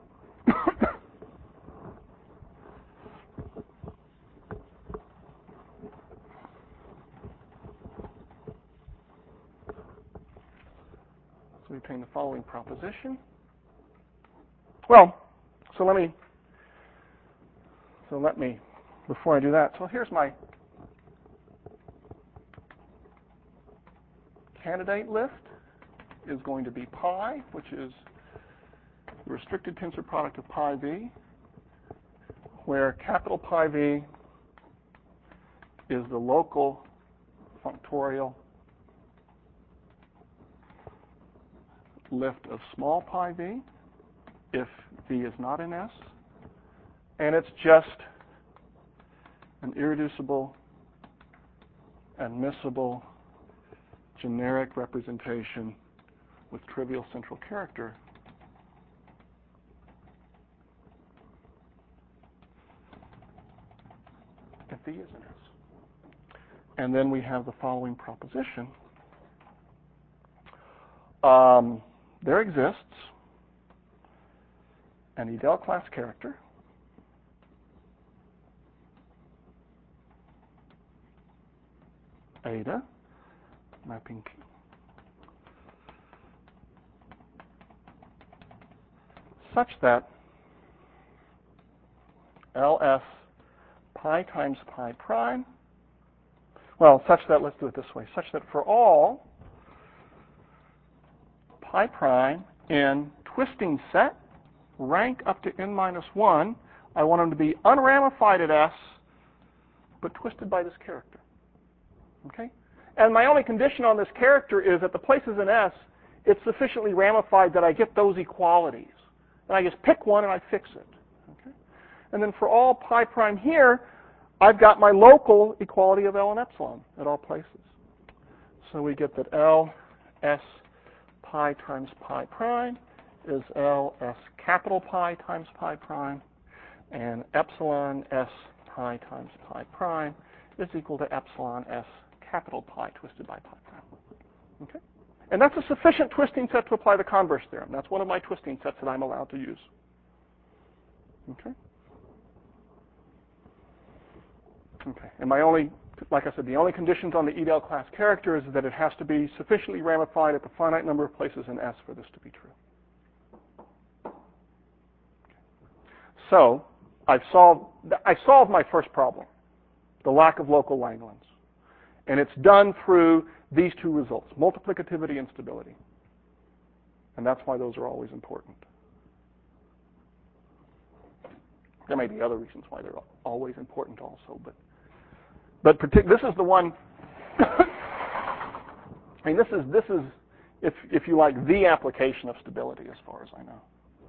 We obtain the following proposition. Well, so let me, so let me, before I do that, so here's my candidate list is going to be pi, which is the restricted tensor product of pi v, where capital pi v is the local functorial lift of small pi v if v is not in S, and it's just an irreducible, admissible, generic representation with trivial central character if v is in S. And then we have the following proposition. Um, there exists an Edel class character eta mapping such that Ls pi times pi prime, well, such that, let's do it this way, such that for all pi prime in twisting set, rank up to n minus one, I want them to be unramified at S, but twisted by this character. Okay? And my only condition on this character is that the places in S, it's sufficiently ramified that I get those equalities. And I just pick one and I fix it. Okay? And then for all pi prime here, I've got my local equality of L and epsilon at all places. So we get that L S pi times pi prime is L S capital pi times pi prime, and epsilon S pi times pi prime is equal to epsilon S capital pi twisted by pi prime. Okay? And that's a sufficient twisting set to apply the converse theorem. That's one of my twisting sets that I'm allowed to use. Okay? Okay. And my only, like I said, the only conditions on the Edel class character is that it has to be sufficiently ramified at the finite number of places in S for this to be true. Okay. So I've solved, I solved my first problem, the lack of local Langlands. And it's done through these two results, multiplicativity and stability. And that's why those are always important. There may be other reasons why they're always important also, but but partic- this is the one. I mean, this is this is, if if you like, the application of stability as far as I know.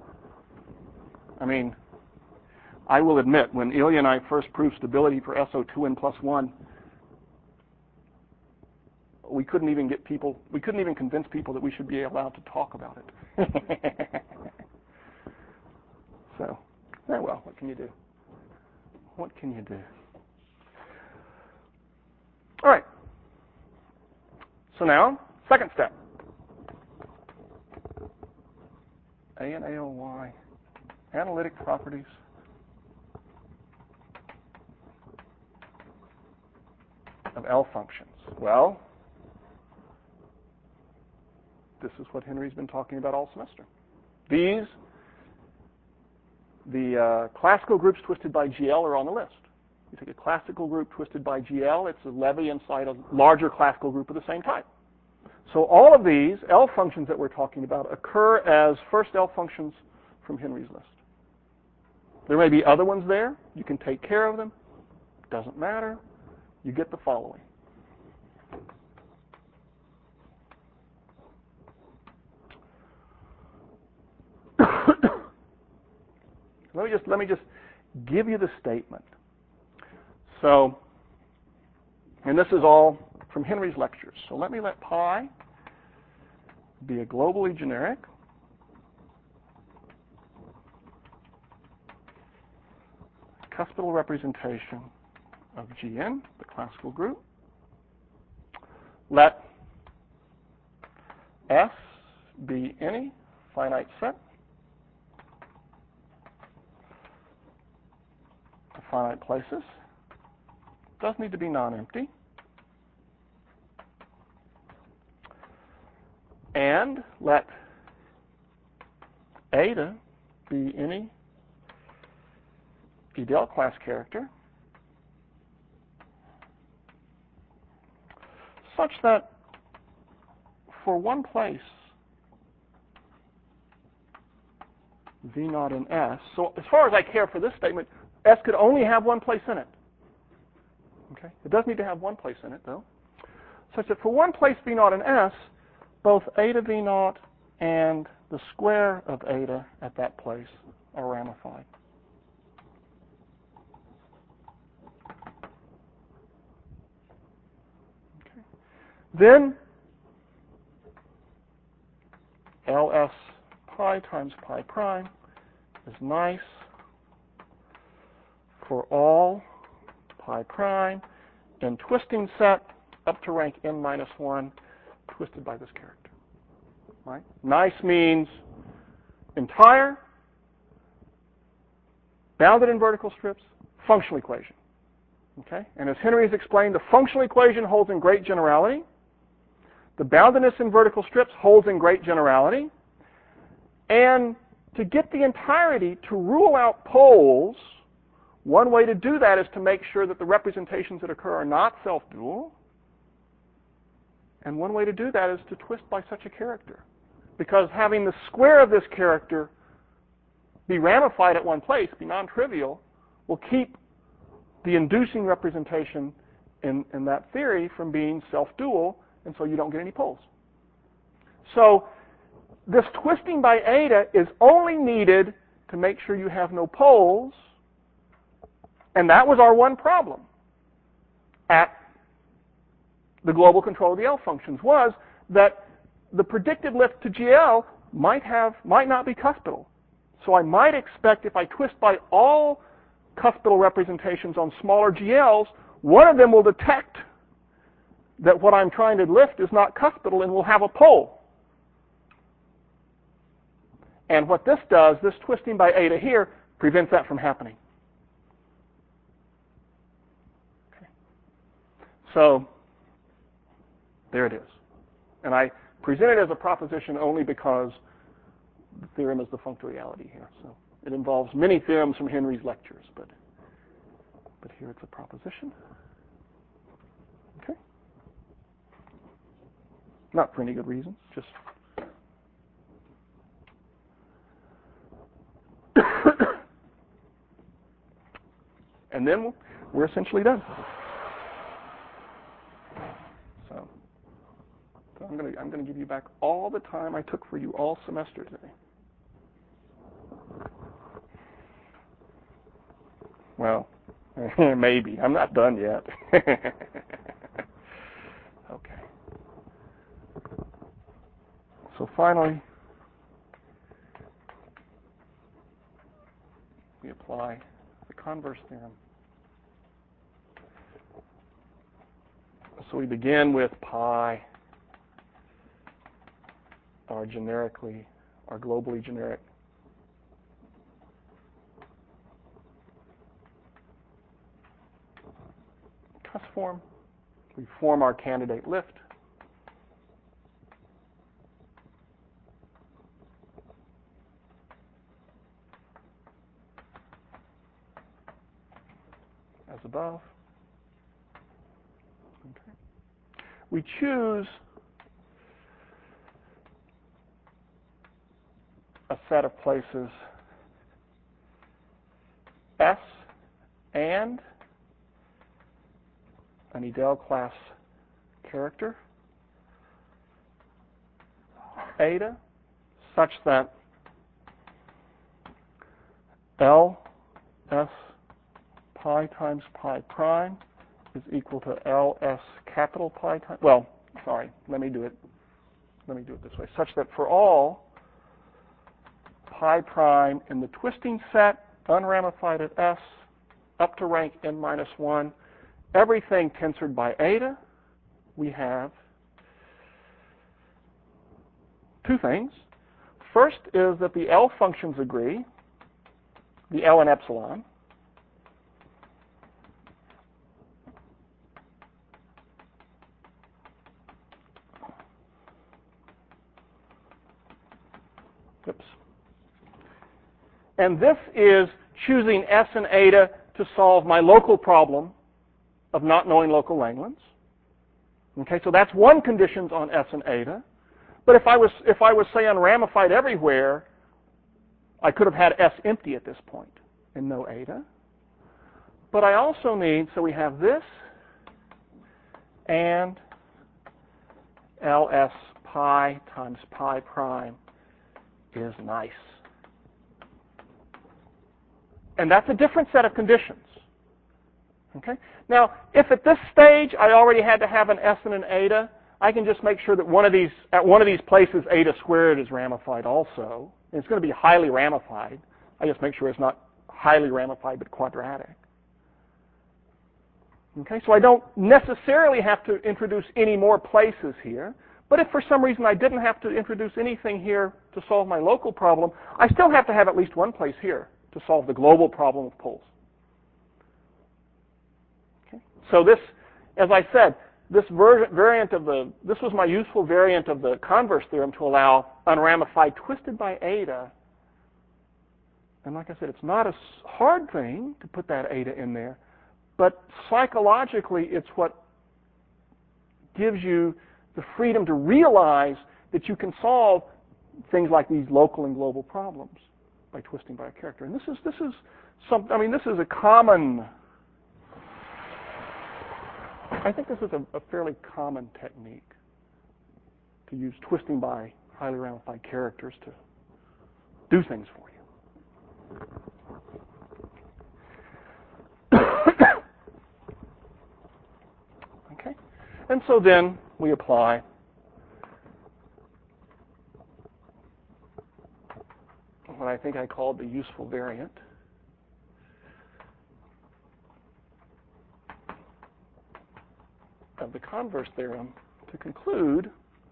I mean, I will admit, when Ilya and I first proved stability for S O two n plus one, we couldn't even get people, we couldn't even convince people that we should be allowed to talk about it. So, eh, well, what can you do? What can you do? All right. So now, second step. A and A O Y, analytic properties of L functions. Well, this is what Henry's been talking about all semester. These, the uh, classical groups twisted by G L are on the list. You take a classical group twisted by G L, it's a levy inside a larger classical group of the same type. So all of these L functions that we're talking about occur as first L functions from Henry's list. There may be other ones there. You can take care of them. Doesn't matter. You get the following. Let me just let me just give you the statement. So, and this is all from Henry's lectures. So let me let pi be a globally generic cuspidal representation of G N, the classical group. Let S be any finite set of finite places. Does need to be non-empty. And let eta be any Edel class character such that for one place V naught in S, so as far as I care for this statement, S could only have one place in it. Okay? It does need to have one place in it, though, such that for one place v naught in S, both eta v naught and the square of eta at that place are ramified. Okay. Then Ls pi times pi prime is nice for all pi prime in twisting set up to rank n minus one twisted by this character. Right? Nice means entire, bounded in vertical strips, functional equation. Okay? And as Henry has explained, the functional equation holds in great generality. The boundedness in vertical strips holds in great generality. And to get the entirety, to rule out poles, one way to do that is to make sure that the representations that occur are not self-dual. And one way to do that is to twist by such a character. Because having the square of this character be ramified at one place, be non-trivial, will keep the inducing representation in, in that theory from being self-dual, and so you don't get any poles. So this twisting by eta is only needed to make sure you have no poles, and that was our one problem at the global control of the L functions, was that the predicted lift to G L might have might not be cuspidal. So I might expect if I twist by all cuspidal representations on smaller G Ls, one of them will detect that what I'm trying to lift is not cuspidal and will have a pole. And what this does, this twisting by eta here, prevents that from happening. Okay. So there it is. And I present it as a proposition only because the theorem is the functoriality here. So it involves many theorems from Henry's lectures, but but here it's a proposition. Okay. Not for any good reasons, just and then we're essentially done. So, so I'm going to I'm going to give you back all the time I took for you all semester today. Well, maybe. I'm not done yet. Okay. So finally, we apply the converse theorem. So we begin with pi, our generically, our globally generic Cuss form. We form our candidate lift. As above. Okay. We choose a set of places S and an Edel class character, eta, such that L S pi times pi prime is equal to L S capital pi times, well, sorry, let me do it, let me do it this way, such that for all pi prime in the twisting set, unramified at S, up to rank n minus one, everything tensored by eta, we have two things. First is that the L functions agree, the L and epsilon. Oops. And this is choosing S and eta to solve my local problem of not knowing local Langlands. Okay, so that's one condition on S and eta. But if I was, if I was say unramified everywhere, I could have had S empty at this point and no eta. But I also need, so we have this and Ls pi times pi prime is nice. And that's a different set of conditions. Okay? Now, if at this stage I already had to have an S and an eta, I can just make sure that one of these, at one of these places, eta squared is ramified also. And it's going to be highly ramified. I just make sure it's not highly ramified but quadratic. Okay, so I don't necessarily have to introduce any more places here. But if for some reason I didn't have to introduce anything here to solve my local problem, I still have to have at least one place here to solve the global problem of poles. Okay, so this, as I said, this variant of the, this was my useful variant of the converse theorem to allow unramified twisted by eta. And like I said, it's not a hard thing to put that eta in there, but psychologically it's what gives you the freedom to realize that you can solve things like these local and global problems by twisting by a character. And this is this is some I mean this is a common I think this is a, a fairly common technique to use twisting by highly ramified characters to do things for you. Okay? And so then we apply what I think I called the useful variant. Of the converse theorem to conclude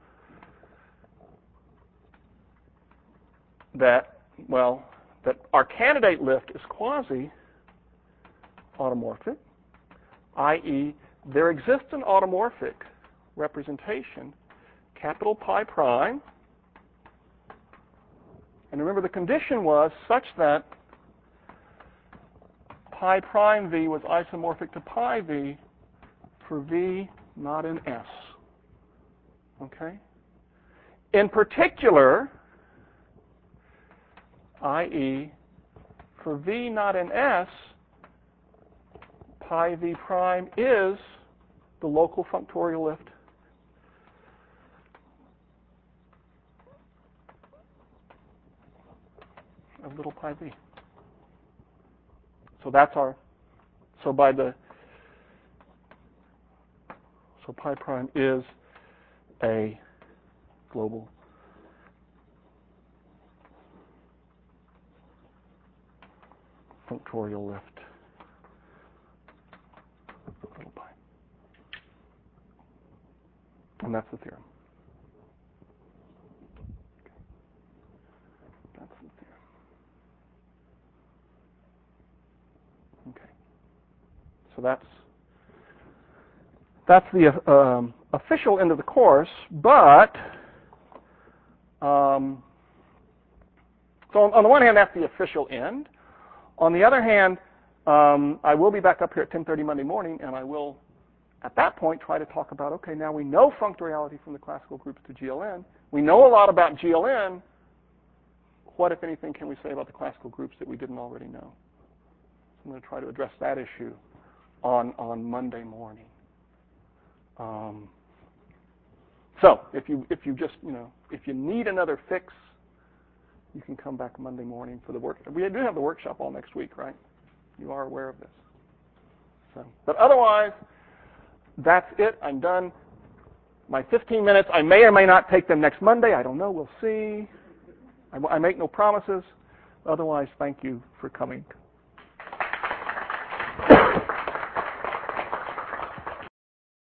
that, well, that our candidate lift is quasi-automorphic, that is, there exists an automorphic representation, capital pi prime, and remember the condition was such that pi prime v was isomorphic to pi v for v not in S. Okay? In particular, that is, for v not in S, pi v prime is the local functorial lift of little pi v. So that's our, so by the, so pi prime is a global functorial lift of little pi. And that's the theorem. Okay. That's the theorem. Okay. So that's That's the um, official end of the course, but um, so on, on the one hand, that's the official end. On the other hand, um, I will be back up here at ten thirty Monday morning, and I will, at that point, try to talk about, okay, now we know functoriality from the classical groups to G L N. We know a lot about G L N. What, if anything, can we say about the classical groups that we didn't already know? So I'm going to try to address that issue on, on Monday morning. Um, so if you if you just you know if you need another fix, you can come back Monday morning for the work. We do have the workshop all next week, right? You are aware of this. So, but otherwise, that's it. I'm done. My fifteen minutes. I may or may not take them next Monday. I don't know. We'll see. I, I make no promises. Otherwise, thank you for coming